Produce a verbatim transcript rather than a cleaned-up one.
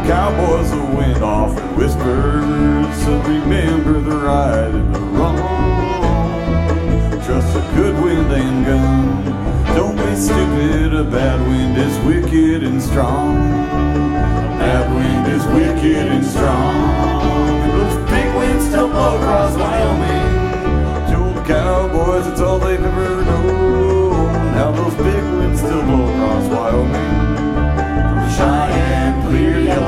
cowboys the wind off and whispers, so remember the right and the wrong. Trust a good wind and gun. Don't be stupid, a bad wind is wicked and strong. Bad wind is wicked and strong. Those big winds still blow across Wyoming. To old cowboys, it's all they've ever known. How those big winds still blow across Wyoming.